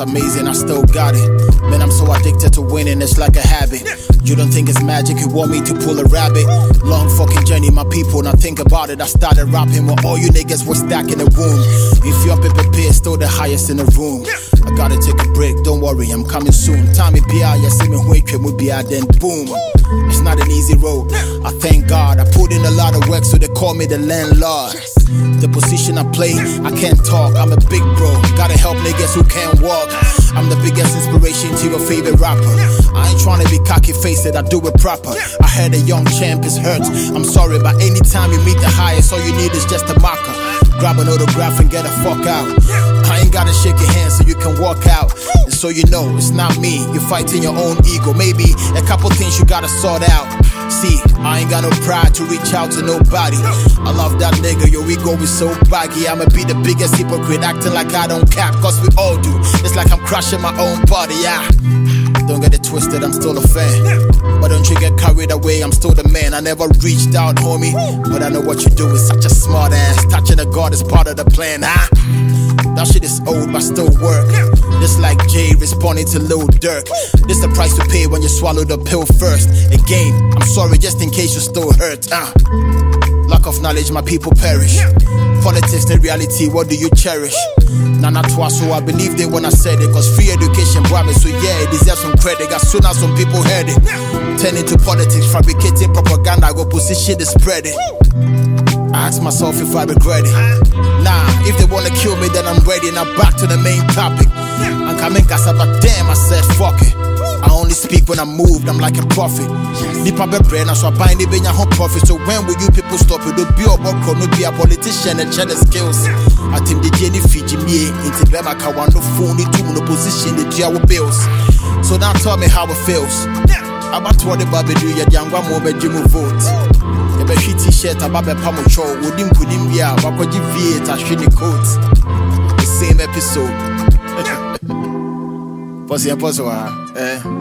amazing, I still got it. Man, I'm so addicted to winning, it's like a habit. You don't think it's magic, you want me to pull a rabbit. Long fucking journey, my people, now think about it. I started rapping when all you niggas were stacking the womb. If you're PPP, still the highest in the room. I gotta take a break, don't worry, I'm coming soon. Time it be out, you see me wake up, we be out, then boom. It's not an easy road, I thank God. I put in a lot of work, so they call me the landlord. The position I play, I can't talk, I'm a big bro. Gotta help niggas who can't walk. I'm the biggest inspiration to your favorite rapper. I ain't tryna be cocky faced, I do it proper. I heard a young champ is hurt, I'm sorry, but anytime you meet the highest, all you need is just a marker. Grab an autograph and get the fuck out. I ain't gotta shake your hand so you can walk out. And so you know, it's not me, you're fighting your own ego. Maybe a couple things you gotta sort out. See, I ain't got no pride to reach out to nobody. I love that nigga, your ego is so baggy. I'ma be the biggest hypocrite, acting like I don't cap, cause we all do. It's like I'm crashing my own body, yeah. Don't get it twisted, I'm still a fan. But don't you get carried away, I'm still the man. I never reached out, homie, but I know what you do is such a smart ass. Touching a god is part of the plan, huh? That shit is old, but still work. Just like Jay responding to Lil Durk. This the price to pay when you swallow the pill first. Again, I'm sorry just in case you still hurt. Lack of knowledge, my people perish. Politics and reality, what do you cherish? Nana twa, so I believed it when I said it. Cause free education brought me, so yeah, it deserves some credit. As soon as some people heard it, turn into politics, fabricating propaganda, go position to spread it. I ask myself if I regret it. Nah, if they wanna kill me, then I'm ready. Now back to the main topic. I'm coming cause but damn, I said fuck it. I only speak when I'm moved, I'm like a prophet. Nipa be brain, so I bind it in your home profit. So when will you people stop it? Don't be a worker, no be a politician and share the skills. I think the Jenny Fiji me into Bema Kawano phone to no position, the Jawa bills. So now tell me how it feels. About what the baby do, your young one more bedroom vote. The baby t-shirt about the pamucho, wouldn't put him here, but could you V8 a shiny coat? The same episode. Posse,